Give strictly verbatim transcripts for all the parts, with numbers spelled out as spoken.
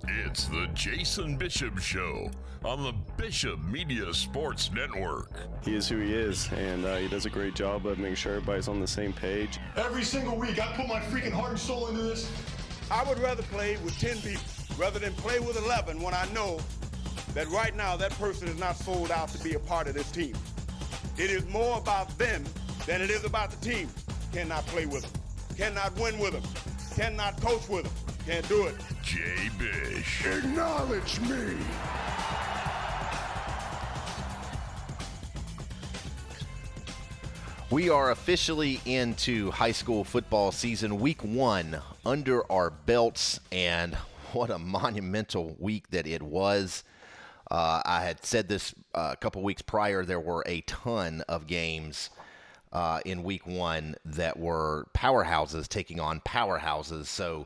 It's the Jason Bishop Show on the Bishop Media Sports Network. He is who he is, and uh, he does a great job of making sure everybody's on the same page. Every single week, I put my freaking heart and soul into this. I would rather play with ten people rather than play with eleven when I know that right now that person is not sold out to be a part of this team. It is more about them than it is about the team. Cannot play with them. Cannot win with them. Cannot coach with them. Can't do it. Jay Bish. Acknowledge me. We are officially into high school football season, week one, under our belts, and what a monumental week that it was. Uh, I had said this uh, a couple weeks prior. There were a ton of games uh, in week one that were powerhouses taking on powerhouses. So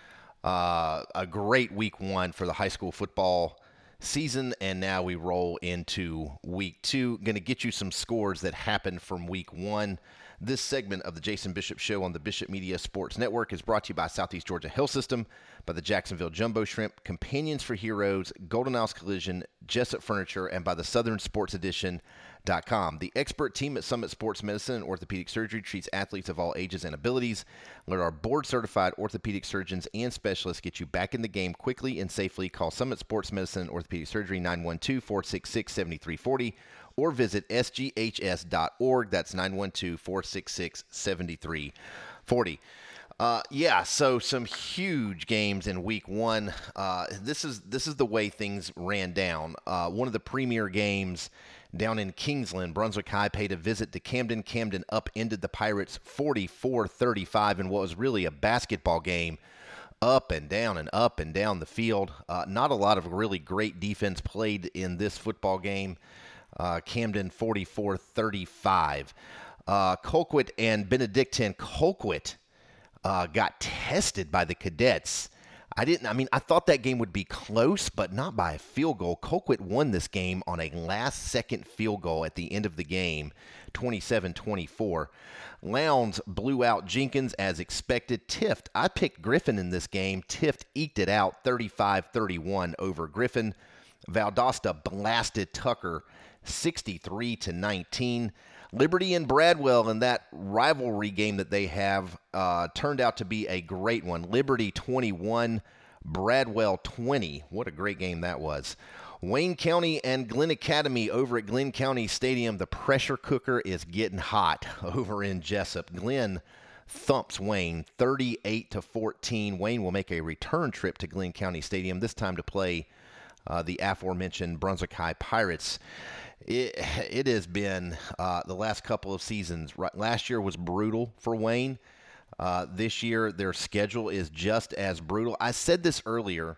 uh, a great week one for the high school football season, and now we roll into week two. Going to get you some scores that happened from week one. This segment of the Jason Bishop Show on the Bishop Media Sports Network is brought to you by Southeast Georgia Health System, by the Jacksonville Jumbo Shrimp, Companions for Heroes, Golden Isles Collision, Jessup Furniture, and by the Southern Sports Edition dot com. The expert team at Summit Sports Medicine and Orthopedic Surgery treats athletes of all ages and abilities. Let our board-certified orthopedic surgeons and specialists get you back in the game quickly and safely. Call Summit Sports Medicine and Orthopedic Surgery nine one two, four six six, seven three four zero or visit S G H S dot org. That's nine one two, four six six, seven three four zero. Uh, yeah, so some huge games in week one. Uh, this is this is the way things ran down. Uh, one of the premier games down in Kingsland, Brunswick High paid a visit to Camden. Camden upended the Pirates forty-four thirty-five in what was really a basketball game, up and down and up and down the field. Uh, not a lot of really great defense played in this football game. Uh, Camden forty-four thirty-five. Uh, Colquitt and Benedictine. Colquitt uh, got tested by the Cadets. I didn't, I mean, I thought that game would be close, but not by a field goal. Colquitt won this game on a last-second field goal at the end of the game, twenty-seven twenty-four. Lowndes blew out Jenkins as expected. Tift, I picked Griffin in this game. Tift eked it out thirty-five thirty-one over Griffin. Valdosta blasted Tucker sixty-three to nineteen. Liberty and Bradwell in that rivalry game that they have uh, turned out to be a great one. Liberty twenty-one, Bradwell twenty. What a great game that was. Wayne County and Glenn Academy over at Glenn County Stadium. The pressure cooker is getting hot over in Jessup. Glenn thumps Wayne thirty-eight to fourteen. Wayne will make a return trip to Glenn County Stadium, this time to play uh, the aforementioned Brunswick High Pirates. It, it has been uh, the last couple of seasons. Right, last year was brutal for Wayne. Uh, this year, their schedule is just as brutal. I said this earlier.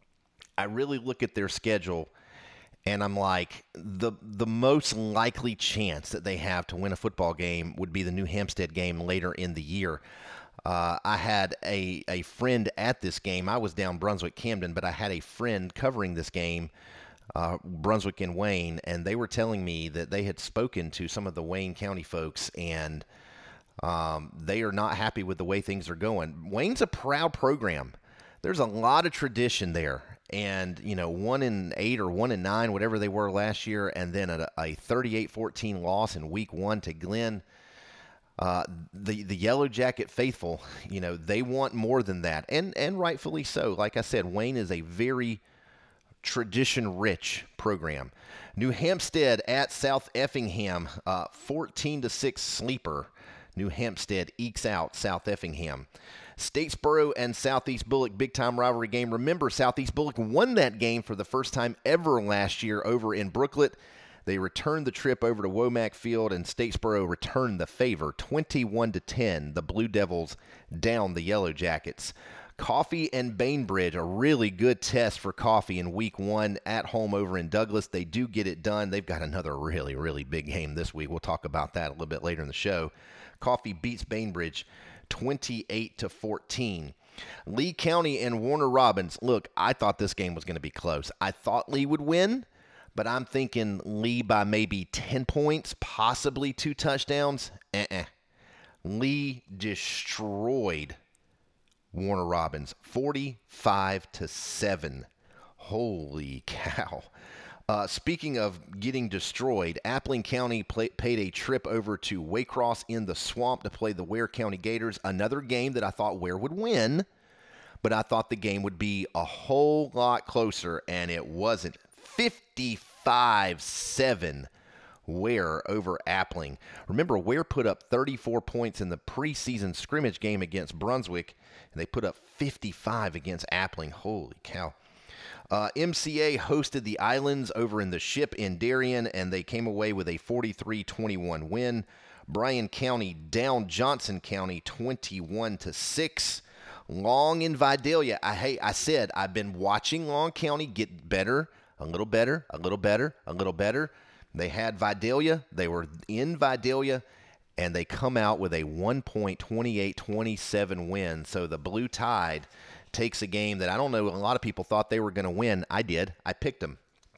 I really look at their schedule, and I'm like, the the most likely chance that they have to win a football game would be the New Hampstead game later in the year. Uh, I had a, a friend at this game. I was down Brunswick-Camden, but I had a friend covering this game, Uh, Brunswick and Wayne, and they were telling me that they had spoken to some of the Wayne County folks, and um, they are not happy with the way things are going. Wayne's a proud program. There's a lot of tradition there, and you know, one in eight or one in nine, whatever they were last year, and then a, a thirty-eight fourteen loss in week one to Glenn. Uh, the the Yellow Jacket faithful, you know, they want more than that, and and rightfully so. Like I said, Wayne is a very tradition-rich program. New Hampstead at South Effingham, uh, fourteen to six sleeper. New Hampstead ekes out South Effingham. Statesboro and Southeast Bullock, big-time rivalry game. Remember, Southeast Bullock won that game for the first time ever last year over in Brooklet. They returned the trip over to Womack Field, and Statesboro returned the favor, twenty-one to ten. The Blue Devils down the Yellow Jackets. Coffee and Bainbridge, a really good test for Coffee in week one at home over in Douglas. They do get it done. They've got another really, really big game this week. We'll talk about that a little bit later in the show. Coffee beats Bainbridge twenty-eight to fourteen. Lee County and Warner Robins. Look, I thought this game was going to be close. I thought Lee would win, but I'm thinking Lee by maybe ten points, possibly two touchdowns. Uh-uh. Lee destroyed Warner Robins forty-five to seven. Holy cow. Uh, speaking of getting destroyed, Appling County play, paid a trip over to Waycross in the Swamp to play the Ware County Gators, another game that I thought Ware would win, but I thought the game would be a whole lot closer, and it wasn't. fifty-five seven Ware over Appling. Remember, Ware put up thirty-four points in the preseason scrimmage game against Brunswick, and they put up fifty-five against Appling. Holy cow. Uh, M C A hosted the Islands over in the Ship in Darien, and they came away with a forty-three twenty-one win. Bryan County down Johnson County twenty-one to six. Long in Vidalia. I hey, I said I've been watching Long County get better, a little better, a little better, a little better. They had Vidalia. They were in Vidalia, and they come out with a one point twenty-eight twenty-seven win. So the Blue Tide takes a game that I don't know, a lot of people thought they were going to win. I did. I picked them.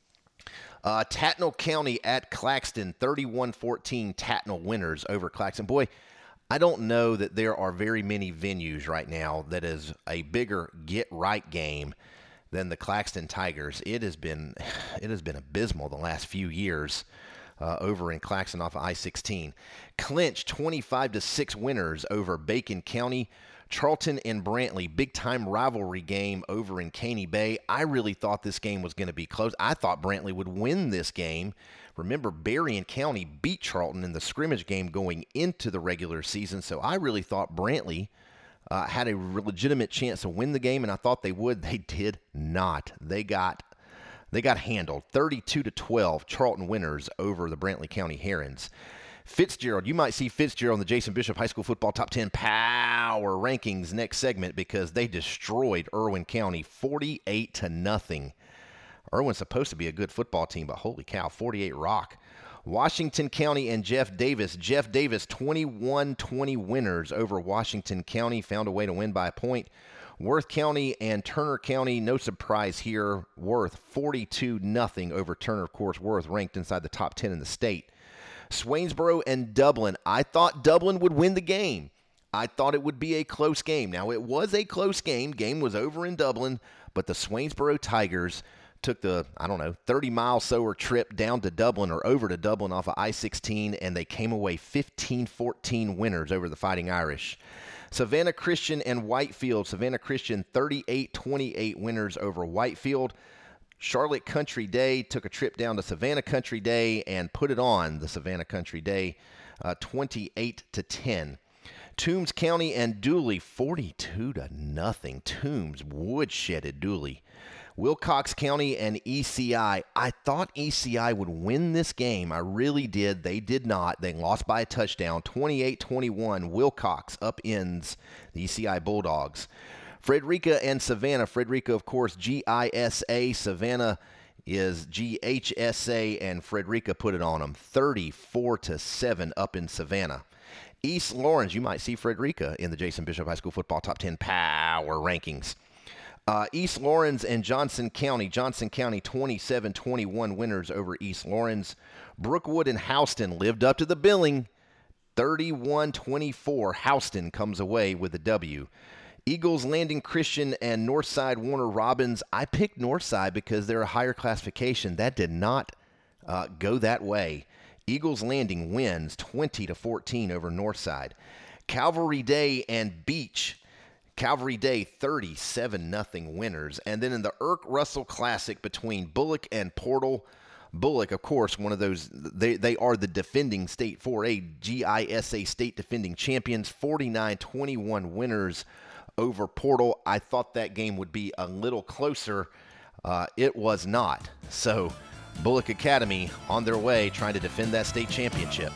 Uh, Tattnall County at Claxton, thirty-one fourteen Tattnall winners over Claxton. Boy, I don't know that there are very many venues right now that is a bigger get-right game than the Claxton Tigers. It has been it has been abysmal the last few years uh, over in Claxton off of I sixteen. Clinch, twenty-five to six winners over Bacon County. Charlton and Brantley, big-time rivalry game over in Caney Bay. I really thought this game was going to be close. I thought Brantley would win this game. Remember, Berrien County beat Charlton in the scrimmage game going into the regular season, so I really thought Brantley uh, had a legitimate chance to win the game, and I thought they would. They did not. They got they got handled. thirty-two to twelve, Charlton winners over the Brantley County Herons. Fitzgerald, you might see Fitzgerald in the Jason Bishop High School Football Top ten Power Rankings next segment because they destroyed Irwin County forty-eight to nothing. Irwin's supposed to be a good football team, but holy cow, forty-eight rock. Washington County and Jeff Davis. Jeff Davis, twenty-one twenty winners over Washington County, found a way to win by a point. Worth County and Turner County, no surprise here. Worth forty-two nothing over Turner. Of course, Worth ranked inside the top ten in the state. Swainsboro and Dublin. I thought Dublin would win the game. I thought it would be a close game. Now, it was a close game. Game was over in Dublin, but the Swainsboro Tigers took the, I don't know, thirty-mile sower trip down to Dublin or over to Dublin off of I sixteen, and they came away fifteen fourteen winners over the Fighting Irish. Savannah Christian and Whitefield. Savannah Christian, thirty-eight twenty-eight winners over Whitefield. Charlotte Country Day took a trip down to Savannah Country Day and put it on the Savannah Country Day, uh, twenty-eight to ten. Toombs County and Dooley, forty-two to nothing. Toombs woodshedded Dooley. Wilcox County and E C I. I thought E C I would win this game. I really did. They did not. They lost by a touchdown, twenty-eight twenty-one. Wilcox upends the E C I Bulldogs. Frederica and Savannah. Frederica, of course, G I S A. Savannah is G H S A, and Frederica put it on them, thirty-four to seven up in Savannah. East Lawrence, you might see Frederica in the Jason Bishop High School Football Top ten Power Rankings. Uh, East Lawrence and Johnson County. Johnson County, twenty-seven twenty-one winners over East Lawrence. Brookwood and Houston lived up to the billing, thirty-one twenty-four. Houston comes away with the W. Eagles Landing Christian and Northside Warner Robins. I picked Northside because they're a higher classification. That did not uh, go that way. Eagles Landing wins twenty to fourteen over Northside. Calvary Day and Beach. Calvary Day, thirty-seven nothing winners. And then in the Irk Russell Classic between Bullock and Portal. Bullock, of course, one of those, they, they are the defending state four A G I S A state defending champions, forty-nine twenty-one winners over Portal. I thought that game would be a little closer. Uh, it was not. So Bullock Academy on their way trying to defend that state championship.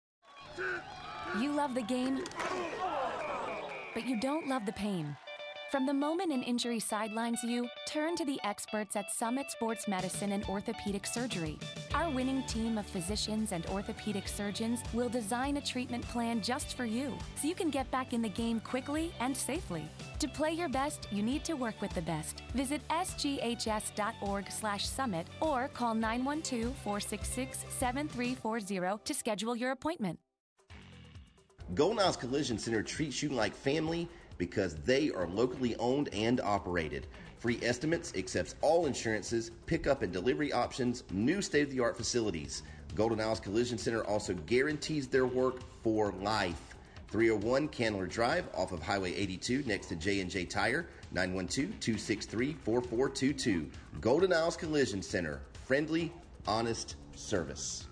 You love the game, but you don't love the pain. From the moment an injury sidelines you, turn to the experts at Summit Sports Medicine and Orthopedic Surgery. Our winning team of physicians and orthopedic surgeons will design a treatment plan just for you, so you can get back in the game quickly and safely. To play your best, you need to work with the best. Visit s g h s dot org slash summit or call nine one two, four six six, seven three four zero to schedule your appointment. Golden Isles Collision Center treats you like family because they are locally owned and operated. Free estimates, accepts all insurances, pickup and delivery options, new state-of-the-art facilities. Golden Isles Collision Center also guarantees their work for life. three oh one Candler Drive off of Highway eighty-two next to J and J Tire, nine one two, two six three, four four two two. Golden Isles Collision Center, friendly, honest service.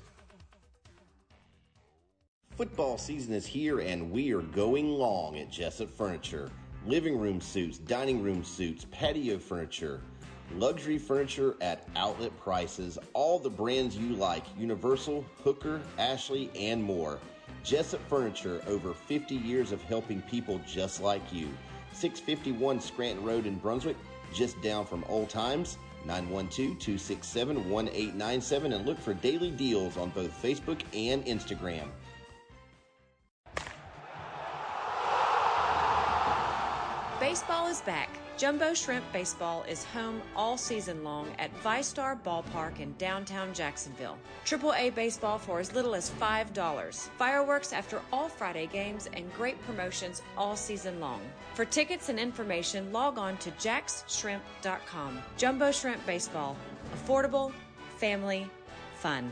Football season is here and we are going long at Jessup Furniture. Living room suites, dining room suites, patio furniture, luxury furniture at outlet prices, all the brands you like, Universal, Hooker, Ashley, and more. Jessup Furniture, over fifty years of helping people just like you. six fifty-one Scranton Road in Brunswick, just down from Old Times. nine one two, two six seven, one eight nine seven and look for daily deals on both Facebook and Instagram. Baseball is back. Jumbo Shrimp Baseball is home all season long at ViStar Ballpark in downtown Jacksonville. triple A baseball for as little as five dollars. Fireworks after all Friday games and great promotions all season long. For tickets and information, log on to jax shrimp dot com. Jumbo Shrimp Baseball. Affordable, family, fun.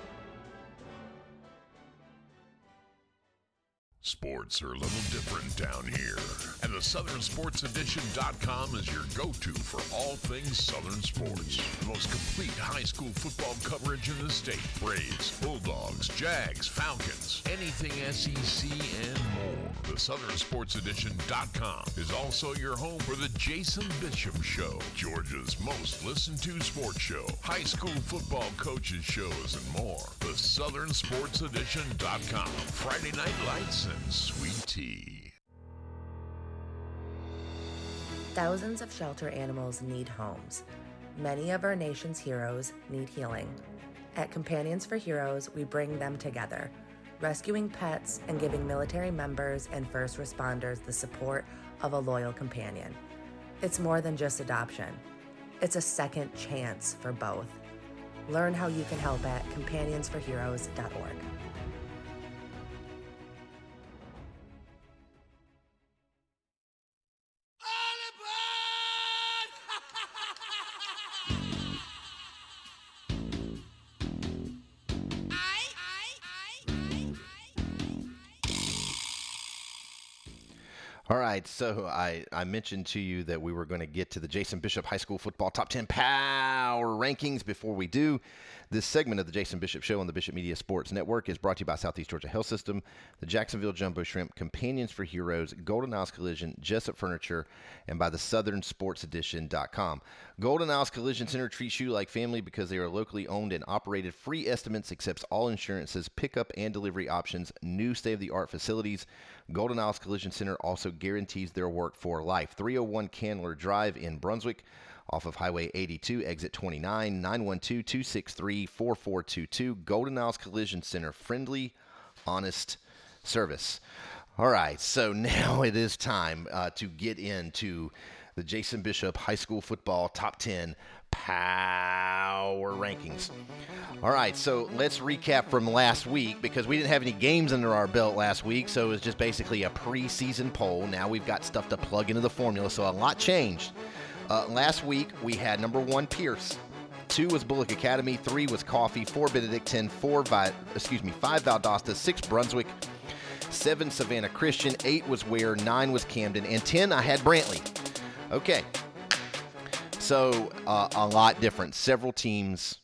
Sports are a little different down here, and the Southern Sports Edition dot com is your go-to for all things Southern sports. The most complete high school football coverage in the state. Braves, Bulldogs, Jags, Falcons, anything S E C and more. The Southern Sports Edition dot com is also your home for the Jason Bishop Show, Georgia's most listened to sports show, high school football coaches shows, and more. The Southern Sports Edition dot com. Friday Night Lights and sweet tea. Thousands of shelter animals need homes. Many of our nation's heroes need healing. At Companions for Heroes, we bring them together, rescuing pets and giving military members and first responders the support of a loyal companion. It's more than just adoption. It's a second chance for both. Learn how you can help at companions for heroes dot org. All right, so I, I mentioned to you that we were going to get to the Jason Bishop High School Football Top ten Power Rankings. Before we do, this segment of the Jason Bishop Show on the Bishop Media Sports Network is brought to you by Southeast Georgia Health System, the Jacksonville Jumbo Shrimp, Companions for Heroes, Golden Isles Collision, Jessup Furniture, and by the Southern Sports Edition dot com. Golden Isles Collision Center treats you like family because they are locally owned and operated. Free estimates, accepts all insurances, pickup and delivery options, new state-of-the-art facilities. Golden Isles Collision Center also guarantees their work for life. three oh one Candler Drive in Brunswick, off of Highway eighty-two, exit twenty-nine, nine one two, two six three, four four two two. Golden Isles Collision Center, friendly, honest service. All right, so now it is time uh, to get into the Jason Bishop High School Football Top ten Power Rankings. All right, so let's recap from last week because we didn't have any games under our belt last week, so it was just basically a preseason poll. Now we've got stuff to plug into the formula, so a lot changed. Uh, last week, we had number one, Pierce. Two was Bullock Academy. Three was Coffee. Four, Benedictine. Four, Vi- excuse me, five, Valdosta. Six, Brunswick. Seven, Savannah Christian. Eight was Ware. Nine was Camden. And ten, I had Brantley. Okay. So, uh, a lot different. Several teams,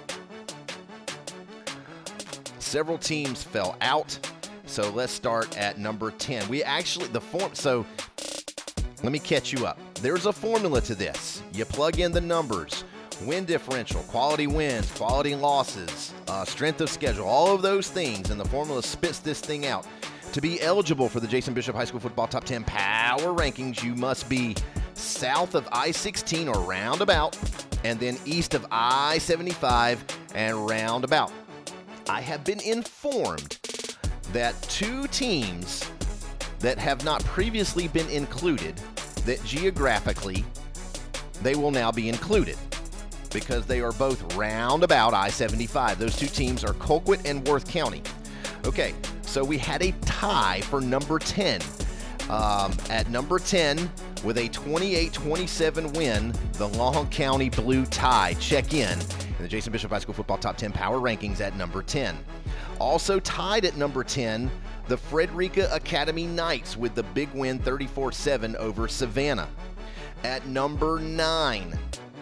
several teams fell out. So, let's start at number ten. We actually, the form, so let me catch you up. There's a formula to this. You plug in the numbers, win differential, quality wins, quality losses, uh, strength of schedule, all of those things, and the formula spits this thing out. To be eligible for the Jason Bishop High School Football Top ten Power Power Rankings, you must be south of I sixteen or roundabout, and then east of I seventy-five and roundabout. I have been informed that two teams that have not previously been included, that geographically they will now be included because they are both roundabout I seventy-five. Those two teams are Colquitt and Worth County. Okay, so we had a tie for number ten. Um, at number ten, with a twenty-eight twenty-seven win, the Long County Blue Tide check in in the Jason Bishop High School Football Top ten Power Rankings at number ten. Also tied at number ten, the Frederica Academy Knights with the big win thirty-four seven over Savannah. At number nine,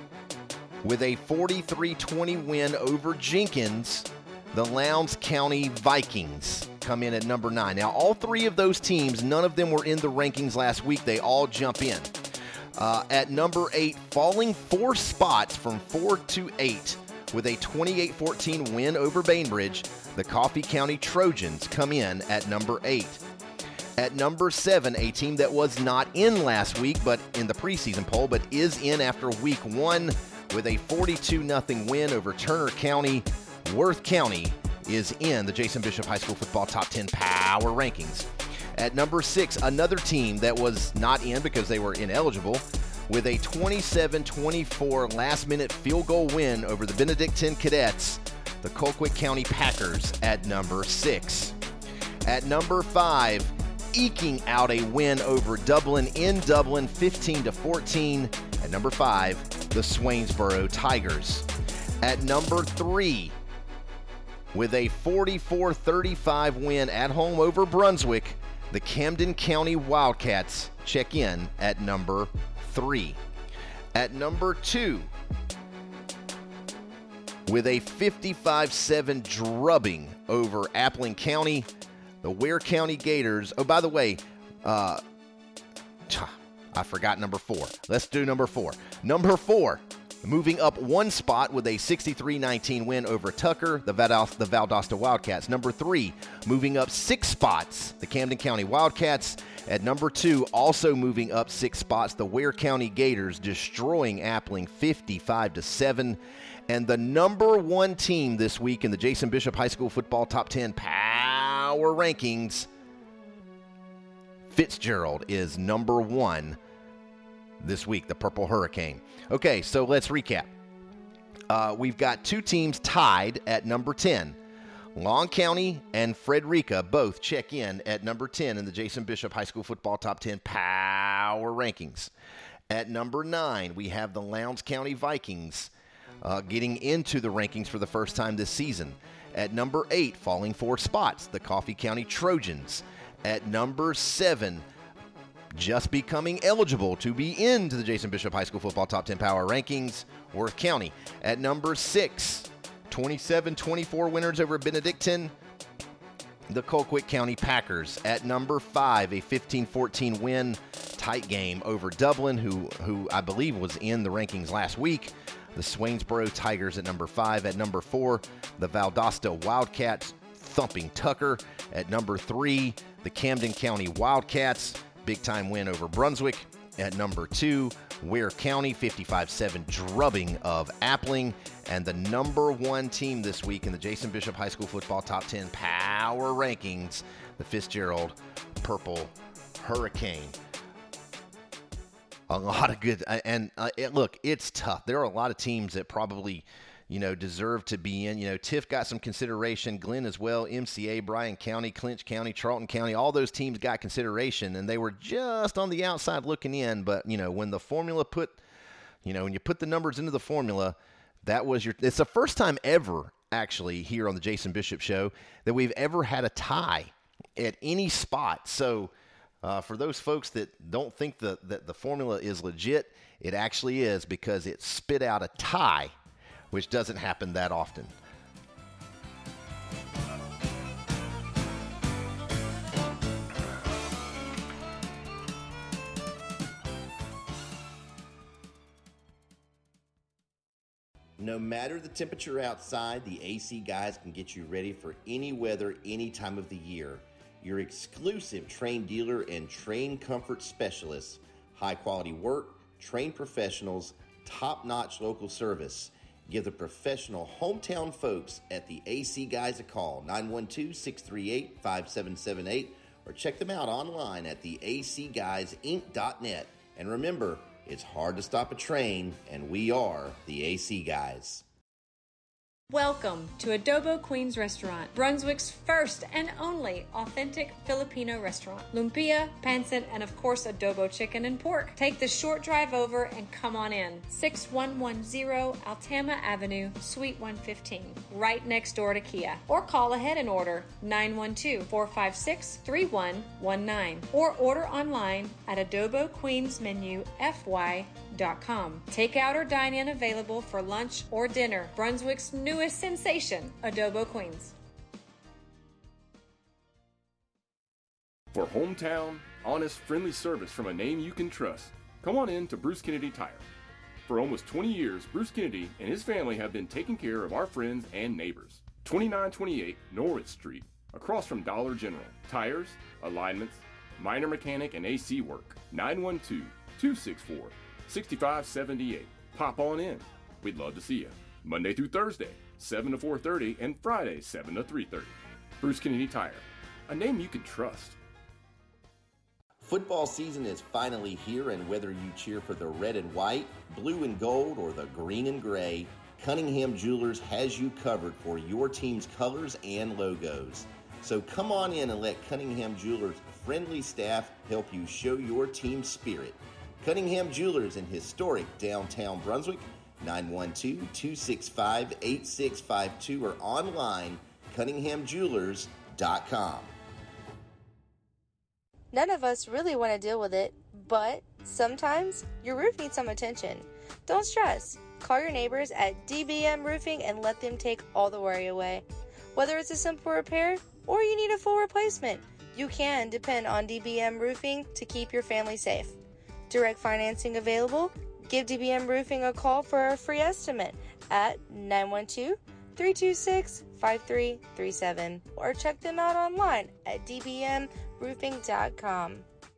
with a forty-three twenty win over Jenkins, the Lowndes County Vikings come in at number nine. Now, all three of those teams, none of them were in the rankings last week. They all jump in. Uh, at number eight, falling four spots from four to eight with a twenty-eight fourteen win over Bainbridge, the Coffee County Trojans come in at number eight. At number seven, a team that was not in last week, but in the preseason poll, but is in after week one with a forty-two nothing win over Turner County. Worth County is in the Jason Bishop High School Football Top ten Power Rankings. At number six, another team that was not in because they were ineligible, with a twenty-seven twenty-four last-minute field goal win over the Benedictine Cadets, the Colquitt County Packers at number six. At number five, eking out a win over Dublin in Dublin, fifteen to fourteen. At number five, the Swainsboro Tigers. At number three, with a forty-four thirty-five win at home over Brunswick, the Camden County Wildcats check in at number three. At number two, with a fifty-five seven drubbing over Appling County, the Ware County Gators. Oh, by the way, uh, I forgot number four. Let's do number four. Number four, moving up one spot with a sixty-three nineteen win over Tucker, the, Valdosta, the Valdosta Wildcats. Number three, moving up six spots, the Camden County Wildcats. At number two, also moving up six spots, the Ware County Gators, destroying Appling fifty-five to seven. And the number one team this week in the Jason Bishop High School Football Top ten Power Rankings, Fitzgerald is number one this week, the Purple Hurricane. Okay, so let's recap. Uh, we've got two teams tied at number ten. Long County and Frederica both check in at number ten in the Jason Bishop High School Football Top ten Power Rankings. At number nine, we have the Lowndes County Vikings uh, getting into the rankings for the first time this season. At number eight, falling four spots, the Coffee County Trojans. At number seven, just becoming eligible to be into the Jason Bishop High School Football Top ten Power Rankings, Worth County. At number six, twenty-seven twenty-four winners over Benedictine, the Colquitt County Packers. At number five, a fifteen fourteen win, tight game over Dublin, who, who I believe was in the rankings last week, the Swainsboro Tigers at number five. At number four, the Valdosta Wildcats thumping Tucker. At number three, the Camden County Wildcats, big-time win over Brunswick. At number two, Ware County, fifty-five seven drubbing of Appling. And the number one team this week in the Jason Bishop High School Football Top ten Power Rankings, the Fitzgerald Purple Hurricane. A lot of good, and uh, it, look, it's tough. There are a lot of teams that probably, you know, deserve to be in. You know, Tiff got some consideration, Glenn as well, M C A, Bryan County, Clinch County, Charlton County, all those teams got consideration, and they were just on the outside looking in. But, you know, when the formula put, you know, when you put the numbers into the formula, that was your, it's the first time ever, actually, here on the Jason Bishop Show that we've ever had a tie at any spot. So, Uh, for those folks that don't think the, that the formula is legit, it actually is, because it spit out a tie, which doesn't happen that often. No matter the temperature outside, the A C guys can get you ready for any weather, any time of the year. your exclusive Trane dealer and Trane comfort specialists. High quality work, trained professionals, top-notch local service. Give the professional hometown folks at the A C Guys a call, nine one two, six three eight, five seven seven eight, or check them out online at the a c guys inc dot net. And remember, it's hard to stop a train, and we are the A C Guys. Welcome to Adobo Queens Restaurant, Brunswick's first and only authentic Filipino restaurant. Lumpia, pancit, and of course adobo chicken and pork. Take the short drive over and come on in. six one one zero Altama Avenue, Suite one fifteen, right next door to Kia. Or call ahead and order nine one two, four five six, three one one nine or order online at adobo queens menu f y dot com. Takeout or dine-in available for lunch or dinner. Brunswick's newest sensation, Adobo Queens. For hometown, honest, friendly service from a name you can trust, come on in to Bruce Kennedy Tire. For almost twenty years, Bruce Kennedy and his family have been taking care of our friends and neighbors. twenty-nine twenty-eight Norwood Street, across from Dollar General. Tires, alignments, minor mechanic and A C work. nine one two, two six four, six five seven eight. Pop on in. We'd love to see you. Monday through Thursday, seven to four thirty, and Friday, seven to three thirty. Bruce Kennedy Tire, a name you can trust. Football season is finally here, and whether you cheer for the red and white, blue and gold, or the green and gray, Cunningham Jewelers has you covered for your team's colors and logos. So come on in and let Cunningham Jewelers' friendly staff help you show your team's spirit. Cunningham Jewelers in historic downtown Brunswick, nine one two, two six five, eight six five two, or online, cunningham jewelers dot com. None of us really want to deal with it, but sometimes your roof needs some attention. Don't stress. Call your neighbors at D B M Roofing and let them take all the worry away. Whether it's a simple repair or you need a full replacement, you can depend on D B M Roofing to keep your family safe. Direct financing available. Give D B M Roofing a call for a free estimate at nine one two, three two six, five three three seven or check them out online at d b m roofing dot com.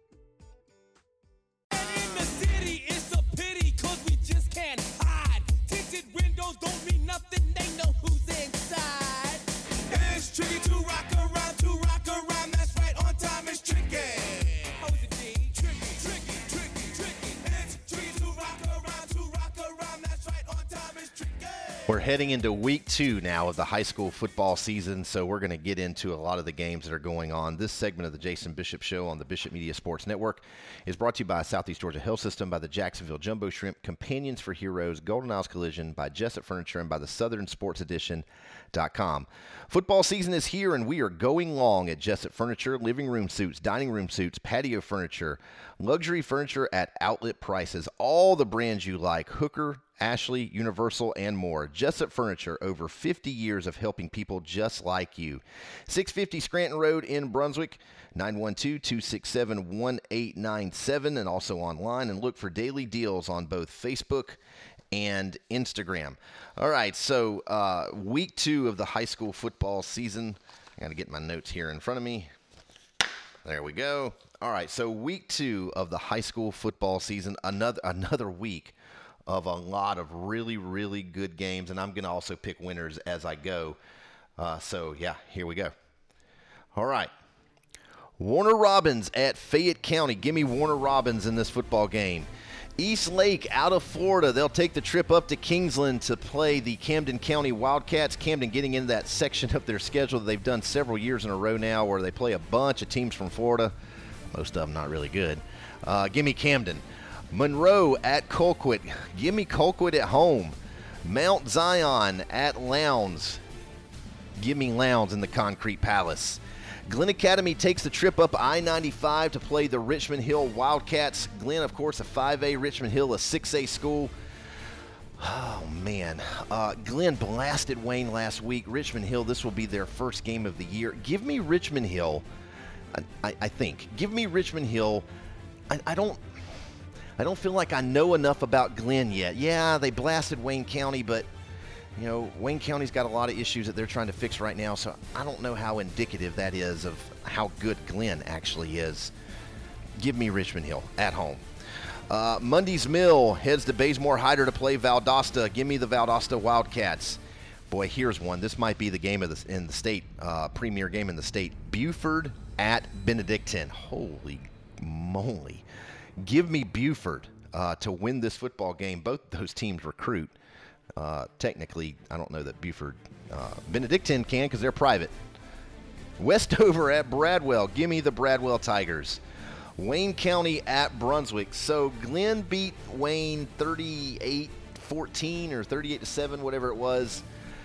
In the city, it's a pity 'cause we just can't hide. Tinted windows don't mean nothing, they know who's inside. It's tricky to rock around, to rock around, that's right, on time is tricky. We're heading into week two now of the high school football season, so we're going to get into a lot of the games that are going on. This segment of the Jason Bishop Show on the Bishop Media Sports Network is brought to you by Southeast Georgia Health System, by the Jacksonville Jumbo Shrimp, Companions for Heroes, Golden Isles Collision, by Jessup Furniture, and by the Southern Sports Edition dot com. Football season is here, and we are going long at Jessup Furniture. Living room suits, dining room suits, patio furniture, luxury furniture at outlet prices. All the brands you like: Hooker, Ashley, Universal, and more. Jessup Furniture, over fifty years of helping people just like you. six fifty Scranton Road in Brunswick, nine one two, two six seven, one eight nine seven, and also online, and look for daily deals on both Facebook and Instagram. All right, so uh, week two of the high school football season. I got to get my notes here in front of me. There we go. All right, so week two of the high school football season, another another week of a lot of really, really good games, and I'm going to also pick winners as I go. Uh, so, yeah, here we go. All right. Warner Robins at Fayette County. Give me Warner Robins in this football game. East Lake out of Florida. They'll take the trip up to Kingsland to play the Camden County Wildcats. Camden getting into that section of their schedule that they've done several years in a row now where they play a bunch of teams from Florida. Most of them not really good. Uh, give me Camden. Monroe at Colquitt. Give me Colquitt at home. Mount Zion at Lowndes. Give me Lowndes in the Concrete Palace. Glenn Academy takes the trip up I ninety-five to play the Richmond Hill Wildcats. Glenn, of course, a five A, Richmond Hill, a six A school. Oh, man. Uh, Glenn blasted Wayne last week. Richmond Hill, this will be their first game of the year. Give me Richmond Hill, I, I think. Give me Richmond Hill. I, I don't... I don't feel like I know enough about Glenn yet. Yeah, they blasted Wayne County, but You know, Wayne County's got a lot of issues that they're trying to fix right now, so I don't know how indicative that is of how good Glenn actually is. Give me Richmond Hill at home. Uh, Mundy's Mill heads to Bazemore Hyder to play Valdosta. Give me the Valdosta Wildcats. Boy, here's one. This might be the game of the, in the state, uh, premier game in the state. Buford at Benedictine. Holy moly. Give me Buford uh, to win this football game. Both those teams recruit. Uh, technically, I don't know that Buford, uh, Benedictine can because they're private. Westover at Bradwell. Give me the Bradwell Tigers. Wayne County at Brunswick. So Glenn beat Wayne thirty-eight fourteen or thirty-eight to seven, whatever it was.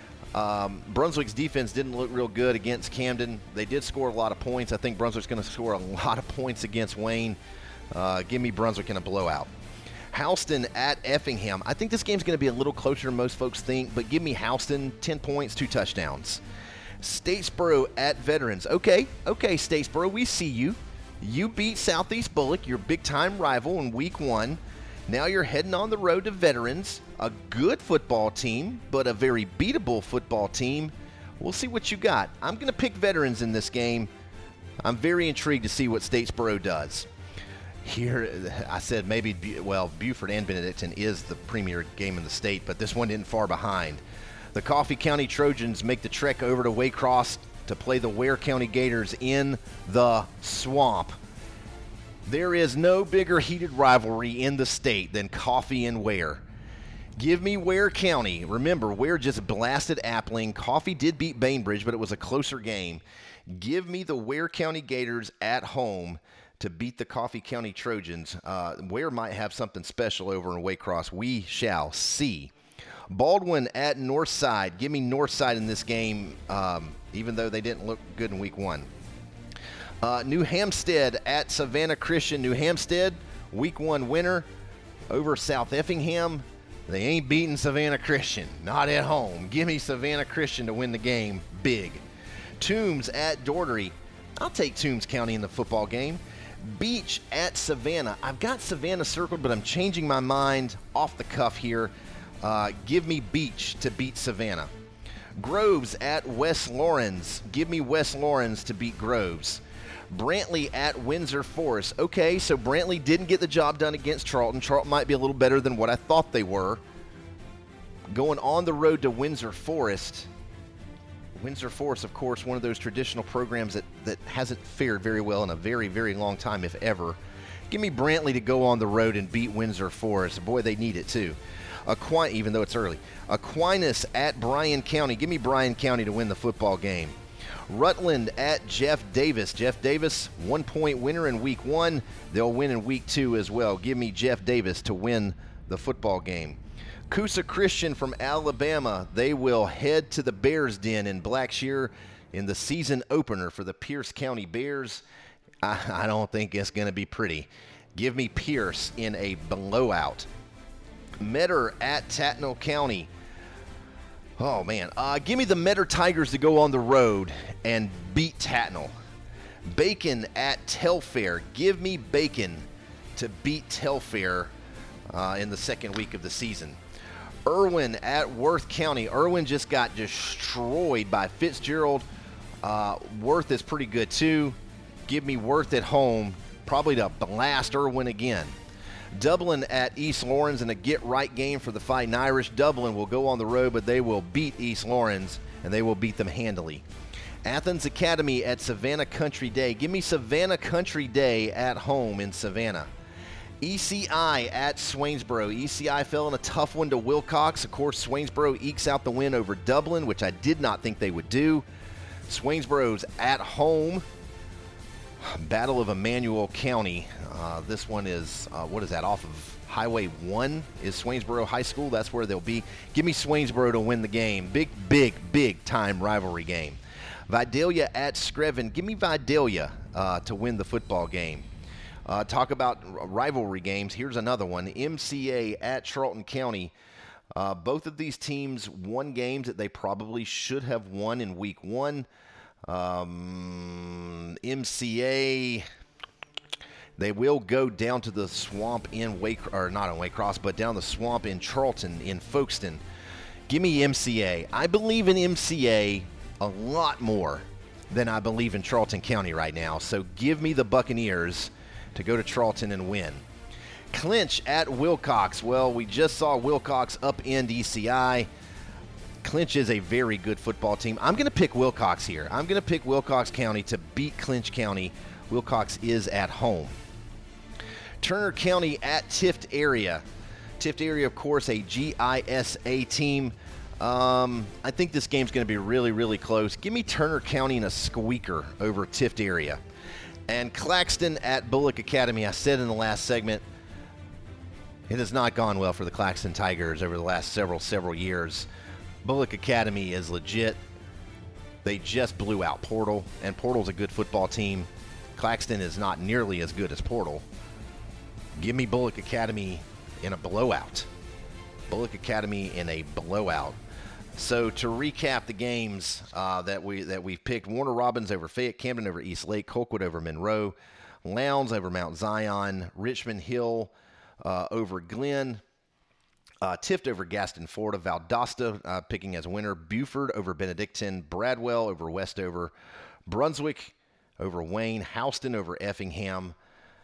Um, Brunswick's defense didn't look real good against Camden. They did score a lot of points. I think Brunswick's going to score a lot of points against Wayne. Uh, give me Brunswick in a blowout. Houston at Effingham. I think this game's going to be a little closer than most folks think, but give me Houston, ten points, two touchdowns. Statesboro at Veterans. Okay, okay, Statesboro, we see you. You beat Southeast Bullock, your big-time rival, in week one. Now you're heading on the road to Veterans, a good football team, but a very beatable football team. We'll see what you got. I'm going to pick Veterans in this game. I'm very intrigued to see what Statesboro does. Here, I said maybe, well, Buford and Benedictine is the premier game in the state, but this one isn't far behind. The Coffee County Trojans make the trek over to Waycross to play the Ware County Gators in the swamp. There is no bigger heated rivalry in the state than Coffee and Ware. Give me Ware County. Remember, Ware just blasted Appling. Coffee did beat Bainbridge, but it was a closer game. Give me the Ware County Gators at home to beat the Coffee County Trojans. Uh, Ware might have something special over in Waycross. We shall see. Baldwin at Northside. Give me Northside in this game, um, even though they didn't look good in week one. Uh, New Hampstead at Savannah Christian. New Hampstead, week one winner over South Effingham. They ain't beating Savannah Christian. Not at home. Give me Savannah Christian to win the game big. Toombs at Daugherty. I'll take Toombs County in the football game. Beach at Savannah. I've got Savannah circled, but I'm changing my mind off the cuff here. Uh, give me Beach to beat Savannah. Groves at West Lawrence. Give me West Lawrence to beat Groves. Brantley at Windsor Forest. Okay, so Brantley didn't get the job done against Charlton. Charlton might be a little better than what I thought they were. Going on the road to Windsor Forest. Windsor Forest, of course, one of those traditional programs that, that hasn't fared very well in a very, very long time, if ever. Give me Brantley to go on the road and beat Windsor Forest. Boy, they need it too. Aquin- even though it's early. Aquinas at Bryan County. Give me Bryan County to win the football game. Rutland at Jeff Davis. Jeff Davis, one-point winner in week one. They'll win in week two as well. Give me Jeff Davis to win the football game. Coosa Christian from Alabama. They will head to the Bears Den in Blackshear in the season opener for the Pierce County Bears. I, I don't think it's going to be pretty. Give me Pierce in a blowout. Metter at Tattnall County. Oh, man. Uh, give me the Metter Tigers to go on the road and beat Tattnall. Bacon at Telfair. Give me Bacon to beat Telfair uh, in the second week of the season. Irwin at Worth County. Irwin just got destroyed by Fitzgerald. Uh, Worth is pretty good, too. Give me Worth at home, probably to blast Irwin again. Dublin at East Lawrence in a get-right game for the Fighting Irish. Dublin will go on the road, but they will beat East Lawrence, and they will beat them handily. Athens Academy at Savannah Country Day. Give me Savannah Country Day at home in Savannah. E C I at Swainsboro. E C I fell in a tough one to Wilcox. Of course, Swainsboro ekes out the win over Dublin, which I did not think they would do. Swainsboro's at home. Battle of Emmanuel County. Uh, this one is, uh, what is that, off of Highway one is Swainsboro High School. That's where they'll be. Give me Swainsboro to win the game. Big, big, big time rivalry game. Vidalia at Screven. Give me Vidalia uh, to win the football game. Uh, talk about rivalry games. Here's another one. M C A at Charlton County. Uh, both of these teams won games that they probably should have won in week one. Um, M C A, they will go down to the swamp in Wake, or not in Waycross, but down the swamp in Charlton, in Folkestone. Give me M C A. I believe in M C A a lot more than I believe in Charlton County right now. So give me the Buccaneers to go to Charlton and win. Clinch at Wilcox. Well, we just saw Wilcox upend E C I. Clinch is a very good football team. I'm going to pick Wilcox here. I'm going to pick Wilcox County to beat Clinch County. Wilcox is at home. Turner County at Tift Area. Tift Area, of course, a G I S A team. Um, I think this game's going to be really, really close. Give me Turner County in a squeaker over Tift Area. And Claxton at Bullock Academy. I said in the last segment, it has not gone well for the Claxton Tigers over the last several, several years. Bullock Academy is legit. They just blew out Portal, and Portal's a good football team. Claxton is not nearly as good as Portal. Give me Bullock Academy in a blowout. Bullock Academy in a blowout. So to recap the games uh, that we that we've picked: Warner Robins over Fayette, Camden over East Lake, Colquitt over Monroe, Lowndes over Mount Zion, Richmond Hill uh, over Glenn, uh, Tift over Gaston, Florida, Valdosta uh, picking as winner, Buford over Benedictine, Bradwell over Westover, Brunswick over Wayne, Houston over Effingham,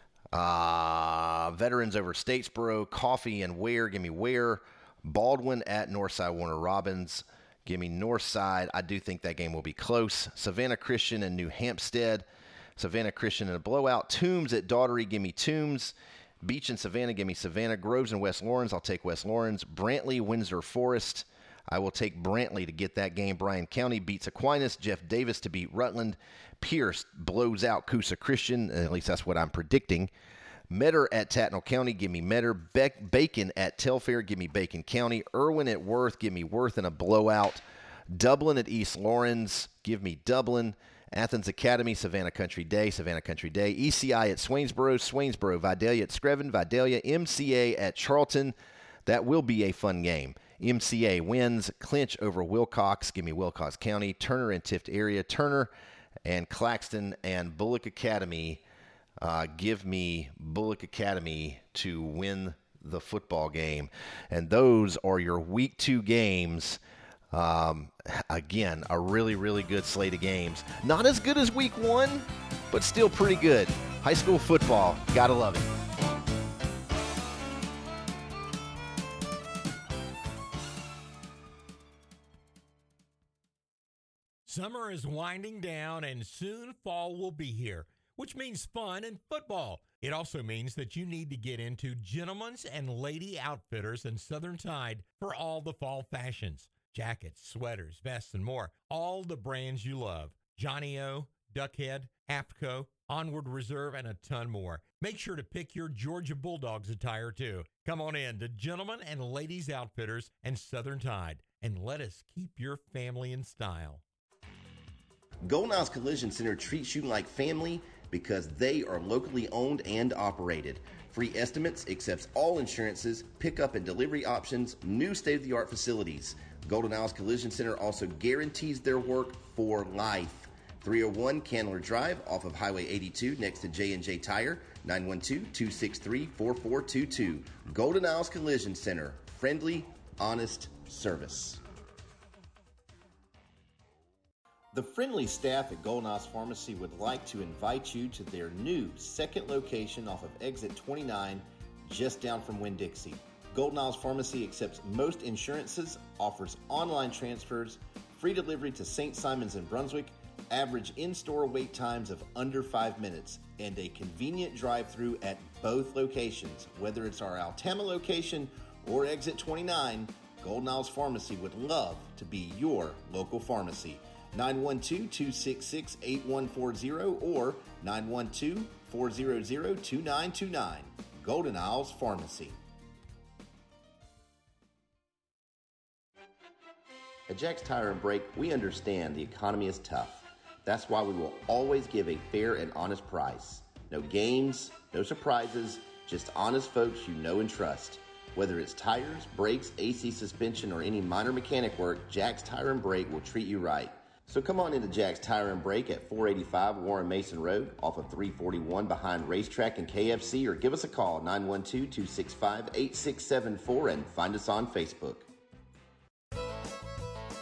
uh, Veterans over Statesboro, Coffee and Ware. Give me Ware. Baldwin at Northside, Warner Robins. Give me Northside. I do think that game will be close. Savannah Christian and New Hampstead. Savannah Christian in a blowout. Toombs at Daughtery. Give me Toombs. Beach and Savannah. Give me Savannah. Groves and West Lawrence. I'll take West Lawrence. Brantley, Windsor Forest. I will take Brantley to get that game. Bryan County beats Aquinas. Jeff Davis to beat Rutland. Pierce blows out Coosa Christian. At least that's what I'm predicting. Metter at Tattnall County, give me Metter. Beck, Bacon at Telfair, give me Bacon County. Irwin at Worth, give me Worth in a blowout. Dublin at East Lawrence, give me Dublin. Athens Academy, Savannah Country Day, Savannah Country Day. E C I at Swainsboro, Swainsboro. Vidalia at Screven, Vidalia. M C A at Charlton. That will be a fun game. M C A wins. Clinch over Wilcox, give me Wilcox County. Turner and Tift Area. Turner and Claxton and Bullock Academy. Uh, give me Bullock Academy to win the football game. And those are your week two games. Um, again, a really, really good slate of games. Not as good as week one, but still pretty good. High school football, gotta love it. Summer is winding down and soon fall will be here, which means fun and football. It also means that you need to get into Gentlemen's and Lady Outfitters and Southern Tide for all the fall fashions. Jackets, sweaters, vests, and more. All the brands you love. Johnny O, Duckhead, APCO, Onward Reserve, and a ton more. Make sure to pick your Georgia Bulldogs attire, too. Come on in to Gentlemen and Ladies Outfitters and Southern Tide, and let us keep your family in style. Golden Isles Collision Center treats you like family because they are locally owned and operated. Free estimates, accepts all insurances, pickup and delivery options, new state-of-the-art facilities. Golden Isles Collision Center also guarantees their work for life. three oh one Candler Drive off of Highway eighty-two next to J and J Tire, nine one two, two six three, four four two two. Golden Isles Collision Center, friendly, honest service. The friendly staff at Golden Isles Pharmacy would like to invite you to their new second location off of Exit twenty-nine, just down from Winn-Dixie. Golden Isles Pharmacy accepts most insurances, offers online transfers, free delivery to Saint Simons in Brunswick, average in-store wait times of under five minutes, and a convenient drive-through at both locations. Whether it's our Altama location or Exit twenty-nine, Golden Isles Pharmacy would love to be your local pharmacy. nine one two, two six six, eight one four zero or nine one two, four zero zero, two nine two nine. Golden Isles Pharmacy. At Jack's Tire and Brake, we understand the economy is tough. That's why we will always give a fair and honest price. No games, no surprises, just honest folks you know and trust. Whether it's tires, brakes, A C suspension, or any minor mechanic work, Jack's Tire and Brake will treat you right. So come on into Jack's Tire and Brake at four eighty-five Warren Mason Road off of three forty-one behind Racetrack and K F C, or give us a call nine one two, two six five, eight six seven four and find us on Facebook.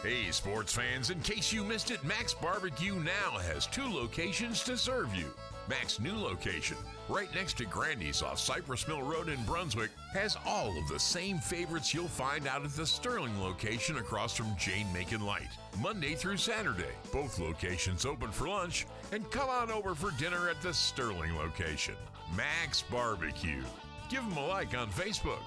Hey, sports fans, in case you missed it, Max Barbecue now has two locations to serve you. Mac's new location, right next to Grandy's off Cypress Mill Road in Brunswick, has all of the same favorites you'll find out at the Sterling location across from Jane Macon Light. Monday through Saturday, both locations open for lunch, and come on over for dinner at the Sterling location. Max Barbecue. Give them a like on Facebook.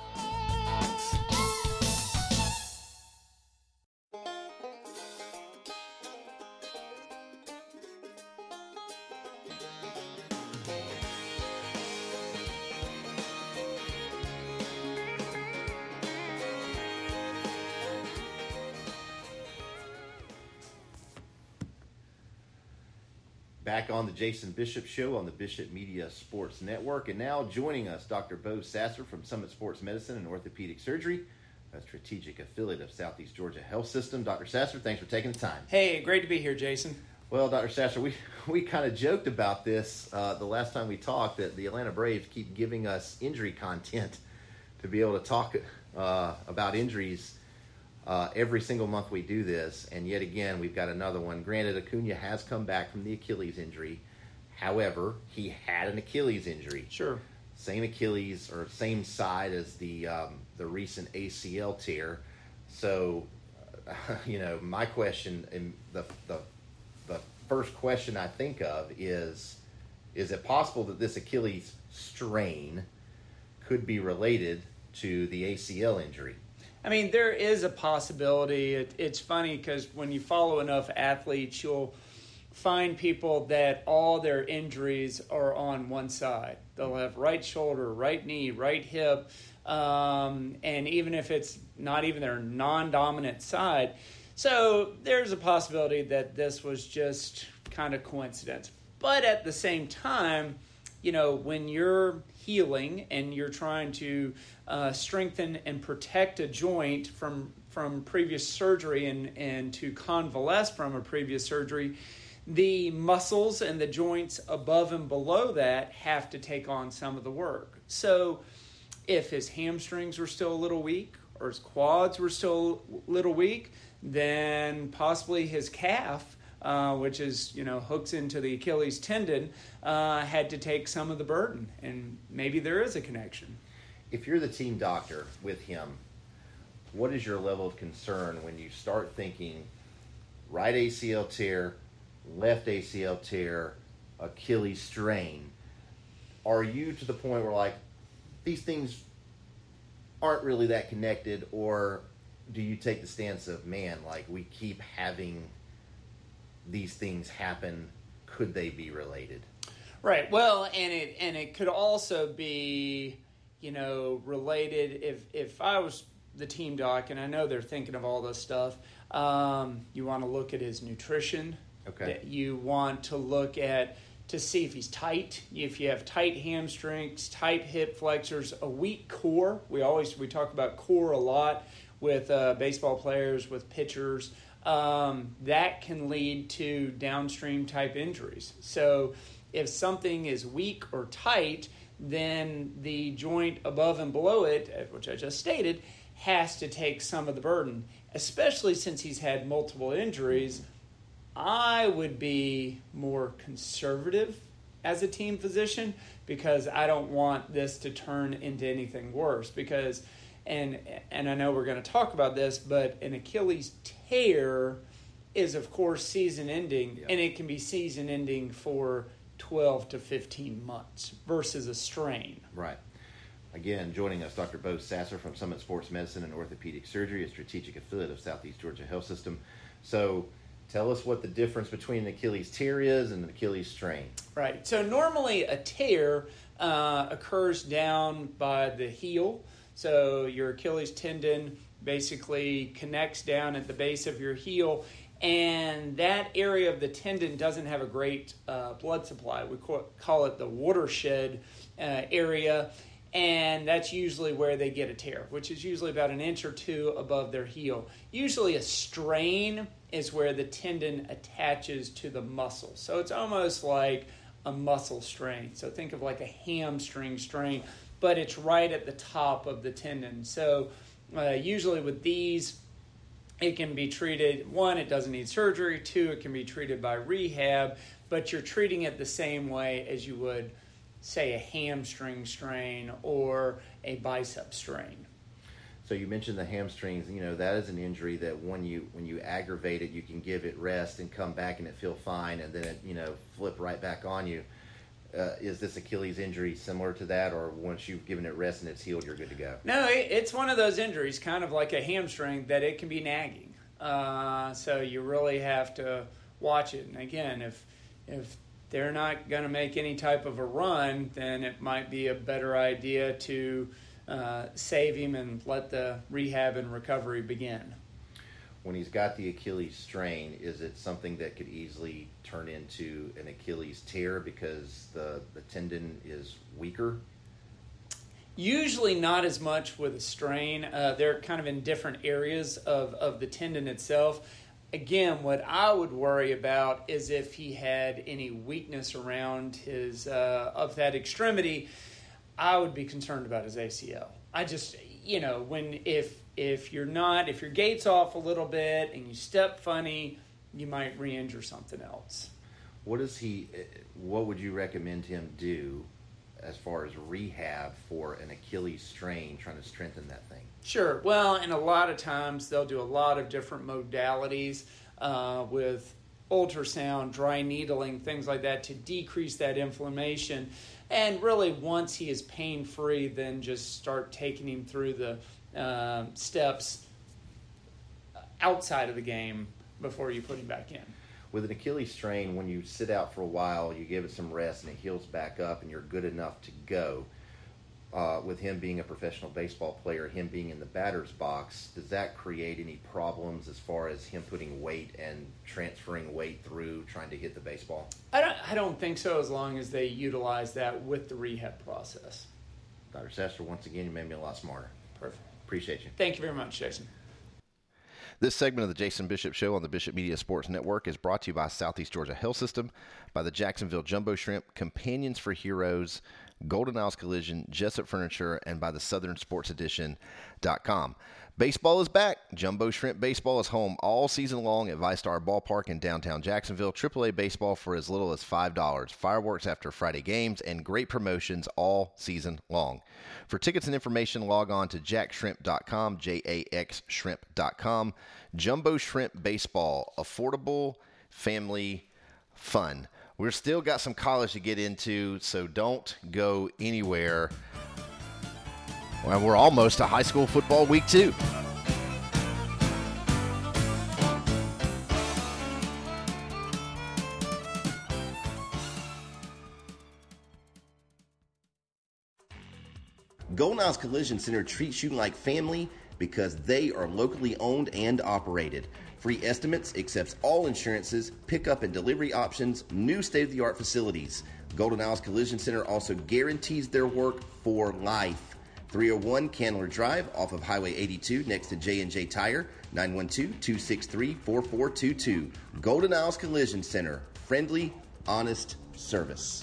Back on the Jason Bishop Show on the Bishop Media Sports Network. And now joining us, Doctor Bo Sasser from Summit Sports Medicine and Orthopedic Surgery, a strategic affiliate of Southeast Georgia Health System. Doctor Sasser, thanks for taking the time. Hey, great to be here, Jason. Well, Doctor Sasser, we, we kind of joked about this uh, the last time we talked, that the Atlanta Braves keep giving us injury content to be able to talk uh, about injuries Uh, every single month we do this, and yet again we've got another one. Granted, Acuna has come back from the Achilles injury. However, he had an Achilles injury. Sure. Same Achilles, or same side as the um, the recent A C L tear. So, uh, you know, my question, and the, the the first question I think of is, is it possible that this Achilles strain could be related to the A C L injury? I mean, there is a possibility. It, it's funny because when you follow enough athletes, you'll find people that all their injuries are on one side. They'll have right shoulder, right knee, right hip, um, and even if it's not even their non-dominant side. So there's a possibility that this was just kind of coincidence. But at the same time, you know, when you're healing and you're trying to uh, strengthen and protect a joint from from previous surgery and, and to convalesce from a previous surgery, the muscles and the joints above and below that have to take on some of the work. So if his hamstrings were still a little weak or his quads were still a little weak, then possibly his calf, Uh, which is, you know, hooks into the Achilles tendon, uh, had to take some of the burden. And maybe there is a connection. If you're the team doctor with him, what is your level of concern when you start thinking right A C L tear, left A C L tear, Achilles strain? Are you to the point where, like, these things aren't really that connected, or do you take the stance of, man, like, we keep having these things happen, could they be related? Right. Well, and it and it could also be, you know, related. If if I was the team doc, and I know they're thinking of all this stuff, um, you want to look at his nutrition. Okay. You want to look at to see if he's tight. If you have tight hamstrings, tight hip flexors, a weak core. We always we talk about core a lot with uh, baseball players, with pitchers. Um, that can lead to downstream type injuries. So if something is weak or tight, then the joint above and below it, which I just stated, has to take some of the burden, especially since he's had multiple injuries. I would be more conservative as a team physician because I don't want this to turn into anything worse because And and I know we're going to talk about this, but an Achilles tear is, of course, season-ending, yeah. And it can be season-ending for twelve to fifteen months versus a strain. Right. Again, joining us, Doctor Bo Sasser from Summit Sports Medicine and Orthopedic Surgery, a strategic affiliate of Southeast Georgia Health System. So tell us what the difference between an Achilles tear is and an Achilles strain. Right. So normally a tear uh, occurs down by the heel. So your Achilles tendon basically connects down at the base of your heel, and that area of the tendon doesn't have a great uh, blood supply. We call it the watershed uh, area, and that's usually where they get a tear, which is usually about an inch or two above their heel. Usually a strain is where the tendon attaches to the muscle. So it's almost like a muscle strain. So think of like a hamstring strain, but it's right at the top of the tendon. So uh, usually with these, it can be treated, one, it doesn't need surgery, two, it can be treated by rehab, but you're treating it the same way as you would, say, a hamstring strain or a bicep strain. So you mentioned the hamstrings. You know, that is an injury that when you when you aggravate it, you can give it rest and come back and it feel fine, and then it, you know, flip right back on you. Uh, is this Achilles injury similar to that, or once you've given it rest and it's healed, you're good to go? No, it, it's one of those injuries, kind of like a hamstring, that it can be nagging. Uh, so you really have to watch it. And again, if if they're not going to make any type of a run, then it might be a better idea to uh, save him and let the rehab and recovery begin. When he's got the Achilles strain, is it something that could easily turn into an Achilles tear because the, the tendon is weaker? Usually not as much with a strain. Uh, they're kind of in different areas of, of the tendon itself. Again, what I would worry about is if he had any weakness around his uh, of that extremity. I would be concerned about his A C L. I just, you know, when if if you're not, if your gait's off a little bit and you step funny, you might re-injure something else. What is he? What would you recommend him do as far as rehab for an Achilles strain, trying to strengthen that thing? Sure. Well, and a lot of times they'll do a lot of different modalities uh, with ultrasound, dry needling, things like that to decrease that inflammation. And really, once he is pain-free, then just start taking him through the uh, steps outside of the game before you put him back in. With an Achilles strain, when you sit out for a while, you give it some rest and it heals back up and you're good enough to go. Uh, with him being a professional baseball player, him being in the batter's box, does that create any problems as far as him putting weight and transferring weight through trying to hit the baseball? I don't, I don't think so, as long as they utilize that with the rehab process. Doctor Sester, once again, you made me a lot smarter. Perfect. Appreciate you. Thank you very much, Jason. This segment of the Jason Bishop Show on the Bishop Media Sports Network is brought to you by Southeast Georgia Health System, by the Jacksonville Jumbo Shrimp, Companions for Heroes, Golden Isles Collision, Jessup Furniture, and by the Southern Sports Edition dot com. Baseball is back. Jumbo Shrimp Baseball is home all season long at VyStar Ballpark in downtown Jacksonville. triple A baseball for as little as five dollars. Fireworks after Friday games and great promotions all season long. For tickets and information, log on to jack shrimp dot com, J A X shrimp dot com. Jumbo Shrimp Baseball, affordable, family, fun. We've still got some college to get into, so don't go anywhere. Well, we're almost to high school football week two. Golden Isles Collision Center treats you like family because they are locally owned and operated. Free estimates, accepts all insurances, pickup and delivery options, new state-of-the-art facilities. Golden Isles Collision Center also guarantees their work for life. three oh one Candler Drive off of Highway eighty-two next to J and J Tire, nine one two, two six three, four four two two. Golden Isles Collision Center, friendly, honest service.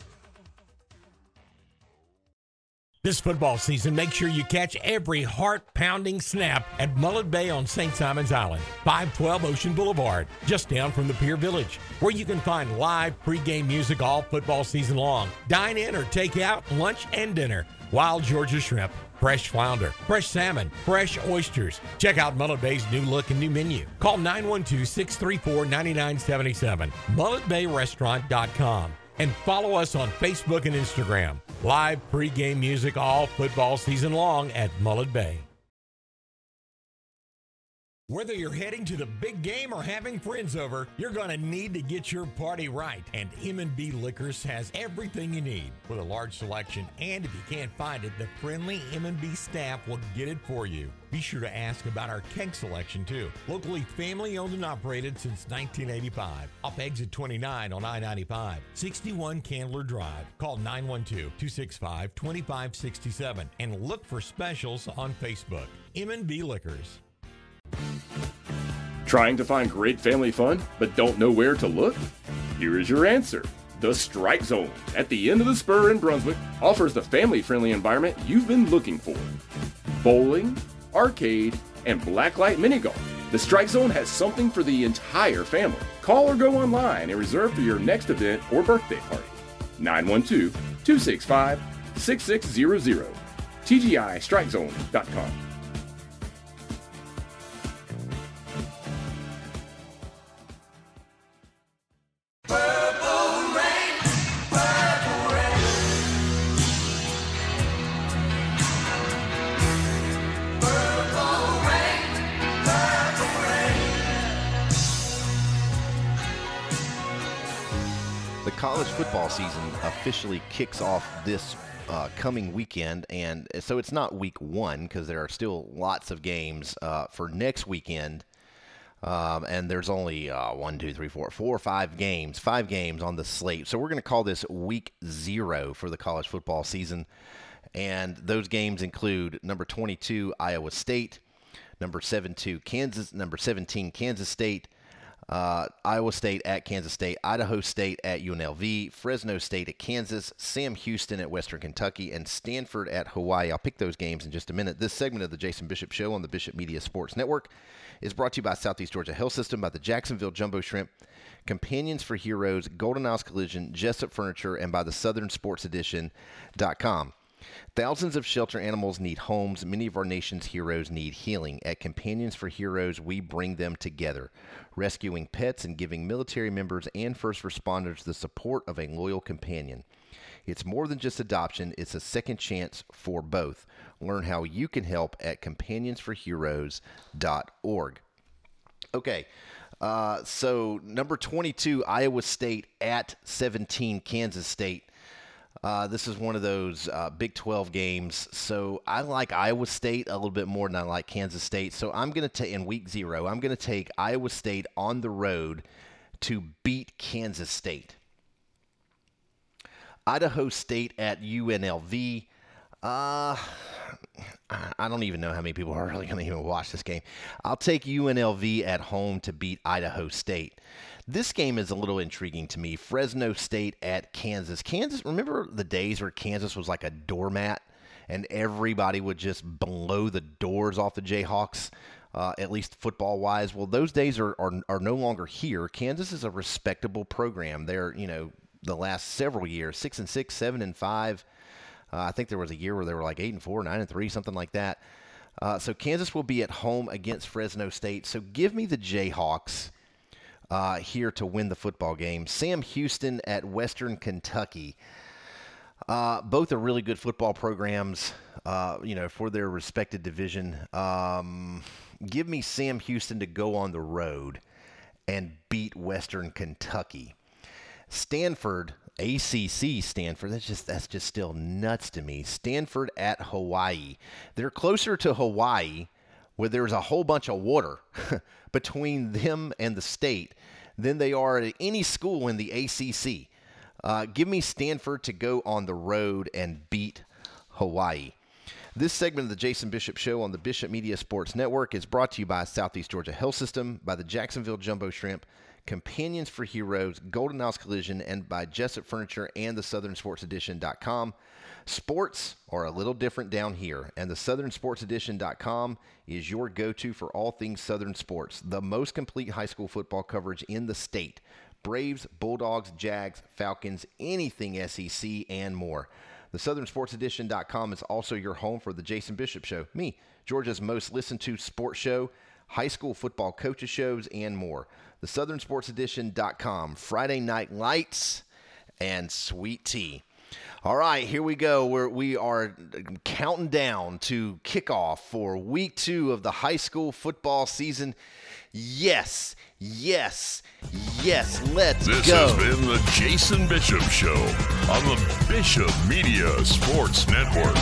This football season, make sure you catch every heart-pounding snap at Mullet Bay on Saint Simon's Island, five twelve Ocean Boulevard, just down from the Pier Village, where you can find live pregame music all football season long. Dine in or take out lunch and dinner. Wild Georgia shrimp, fresh flounder, fresh salmon, fresh oysters. Check out Mullet Bay's new look and new menu. Call nine one two, six three four, nine nine seven seven, mullet bay restaurant dot com. And follow us on Facebook and Instagram. Live pregame music all football season long at Mullet Bay. Whether you're heading to the big game or having friends over, you're going to need to get your party right. And M and B Liquors has everything you need with a large selection. And if you can't find it, the friendly M and B staff will get it for you. Be sure to ask about our keg selection, too. Locally family owned and operated since nineteen eighty-five. Off exit twenty-nine on I ninety-five. sixty-one Candler Drive. Call nine one two, two six five, two five six seven and look for specials on Facebook. M and B Liquors. Trying to find great family fun, but don't know where to look? Here is your answer. The Strike Zone at the end of the spur in Brunswick offers the family-friendly environment you've been looking for. Bowling, arcade, and blacklight mini golf. The Strike Zone has something for the entire family. Call or go online and reserve for your next event or birthday party. nine one two, two six five, six six zero zero. T G I strike zone dot com. College football season officially kicks off this uh, coming weekend, and so it's not week one because there are still lots of games uh, for next weekend, um, and there's only uh, one, two, three, four, four or five games, five games on the slate. So we're going to call this week zero for the college football season, and those games include number twenty-two Iowa State, number seventeen Kansas, number seventeen Kansas State. Uh, Iowa State at Kansas State, Idaho State at U N L V, Fresno State at Kansas, Sam Houston at Western Kentucky, and Stanford at Hawaii. I'll pick those games in just a minute. This segment of the Jason Bishop Show on the Bishop Media Sports Network is brought to you by Southeast Georgia Health System, by the Jacksonville Jumbo Shrimp, Companions for Heroes, Golden Isles Collision, Jessup Furniture, and by the Southern Sports Edition dot com. Thousands of shelter animals need homes. Many of our nation's heroes need healing. At Companions for Heroes, we bring them together, rescuing pets and giving military members and first responders the support of a loyal companion. It's more than just adoption. It's a second chance for both. Learn how you can help at companions for heroes dot org. Okay, uh, so number twenty-two, Iowa State at seventeen, Kansas State. Uh, this is one of those uh, Big twelve games, so I like Iowa State a little bit more than I like Kansas State. So I'm going to take, in week zero, I'm going to take Iowa State on the road to beat Kansas State. Idaho State at U N L V. Uh, I don't even know how many people are really going to even watch this game. I'll take U N L V at home to beat Idaho State. This game is a little intriguing to me. Fresno State at Kansas. Kansas, remember the days where Kansas was like a doormat and everybody would just blow the doors off the Jayhawks, uh, at least football-wise? Well, those days are, are are no longer here. Kansas is a respectable program. They're, you know, the last several years, six and six, seven and five. Uh, I think there was a year where they were like eight and four, nine and three, something like that. Uh, so Kansas will be at home against Fresno State. So give me the Jayhawks Uh, here to win the football game. Sam Houston at Western Kentucky. Uh, both are really good football programs, uh, you know, for their respected division. Um, give me Sam Houston to go on the road and beat Western Kentucky. Stanford, A C C Stanford, that's just that's just still nuts to me. Stanford at Hawaii. They're closer to Hawaii, where there's a whole bunch of water between them and the state, than they are at any school in the A C C. Uh, give me Stanford to go on the road and beat Hawaii. This segment of the Jason Bishop Show on the Bishop Media Sports Network is brought to you by Southeast Georgia Health System, by the Jacksonville Jumbo Shrimp, Companions for Heroes, Golden Isles Collision, and by Jessup Furniture and the Southern Sports Edition dot com. Sports are a little different down here, and the Southern Sports Edition dot com is your go-to for all things Southern sports. The most complete high school football coverage in the state. Braves, Bulldogs, Jags, Falcons, anything S E C, and more. The Southern Sports Edition dot com is also your home for the Jason Bishop Show, me, Georgia's most listened to sports show, high school football coaches shows, and more. The Southern Sports Edition dot com, Friday Night Lights and sweet tea. All right, here we go. We're, we are counting down to kickoff for week two of the high school football season. Yes, yes, yes, let's this go. This has been the Jason Bishop Show on the Bishop Media Sports Network.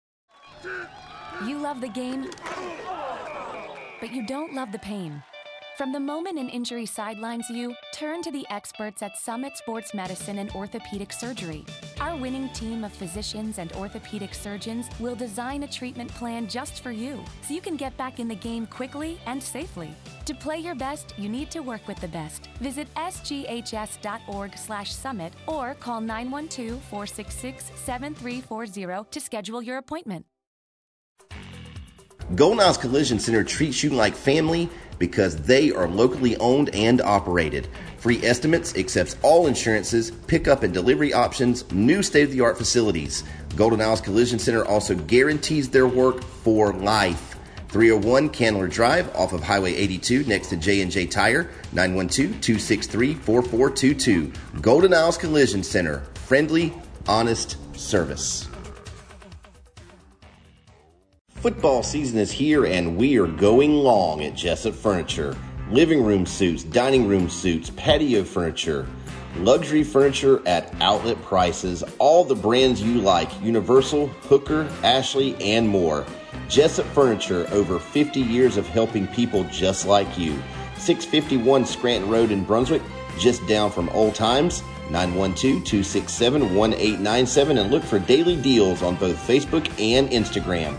You love the game, but you don't love the pain. From the moment an injury sidelines you, turn to the experts at Summit Sports Medicine and Orthopedic Surgery. Our winning team of physicians and orthopedic surgeons will design a treatment plan just for you, so you can get back in the game quickly and safely. To play your best, you need to work with the best. Visit s g h s dot org slash summit or call nine one two, four six six, seven three four zero to schedule your appointment. Golden Isles Collision Center treats you like family because they are locally owned and operated. Free estimates, accepts all insurances, pickup and delivery options, new state-of-the-art facilities. Golden Isles Collision Center also guarantees their work for life. three oh one Candler Drive off of Highway eighty-two next to J and J Tire, nine one two, two six three, four four two two. Golden Isles Collision Center, friendly, honest service. Football season is here and we are going long at Jessup Furniture. Living room suites, dining room suites, patio furniture, luxury furniture at outlet prices, all the brands you like, Universal, Hooker, Ashley, and more. Jessup Furniture, over fifty years of helping people just like you. six fifty-one Scranton Road in Brunswick, just down from Old Times. nine one two, two six seven, one eight nine seven and look for daily deals on both Facebook and Instagram.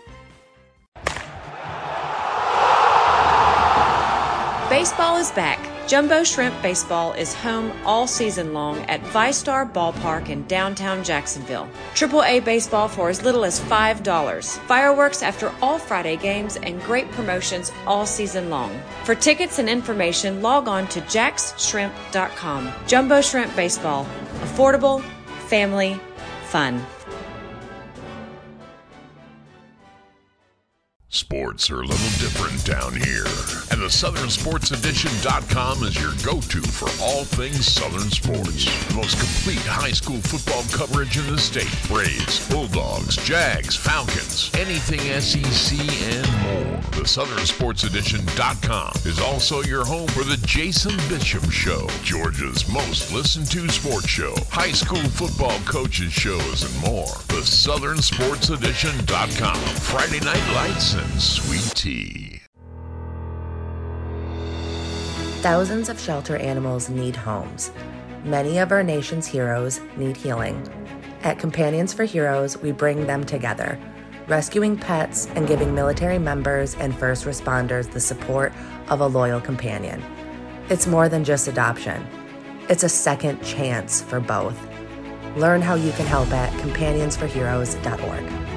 Baseball is back. Jumbo Shrimp Baseball is home all season long at ViStar Ballpark in downtown Jacksonville. triple A baseball for as little as five dollars. Fireworks after all Friday games and great promotions all season long. For tickets and information, log on to jacks shrimp dot com. Jumbo Shrimp Baseball. Affordable, family, fun. Sports are a little different down here, and the Southern Sports Edition dot com is your go-to for all things Southern sports. The most complete high school football coverage in the state. Braves, Bulldogs, Jags, Falcons, anything S E C and more. The Southern Sports Edition dot com is also your home for the Jason Bishop Show, Georgia's most listened to sports show, high school football coaches shows, and more. The Southern Sports Edition dot com. Friday night lights and sweet tea. Thousands of shelter animals need homes. Many of our nation's heroes need healing. At Companions for Heroes, we bring them together, rescuing pets and giving military members and first responders the support of a loyal companion. It's more than just adoption. It's a second chance for both. Learn how you can help at companions for heroes dot org.